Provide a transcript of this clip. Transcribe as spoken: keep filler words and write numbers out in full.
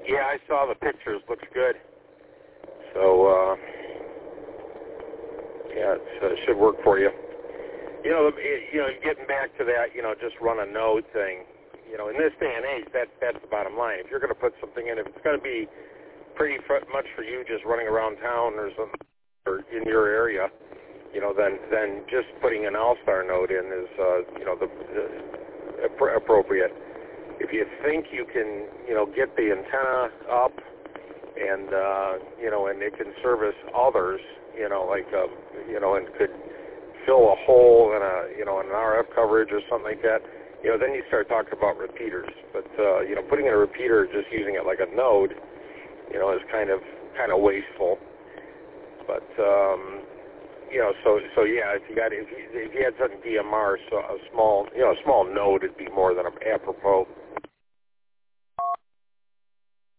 Yeah, I saw the pictures. Looks good. So, uh, yeah, it uh, should work for you. You know, it, you know, getting back to that, you know, just run a node thing. You know, in this day and age, that that's the bottom line. If you're going to put something in, if it's going to be pretty fr- much for you just running around town or something, or in your area, you know, then then just putting an all-star node in is, uh, you know, the, the appro- appropriate. If you think you can, you know, get the antenna up and, uh, you know, and it can service others, you know, like, um, you know, and could fill a hole in a, you know, in an R F coverage or something like that, you know, then you start talking about repeaters. But, uh, you know, putting in a repeater, just using it like a node, you know, is kind of, kind of wasteful. But, um, you know, so, so yeah, if you got, if you, if you had something D M R, so a small, you know, a small node would be more than apropos.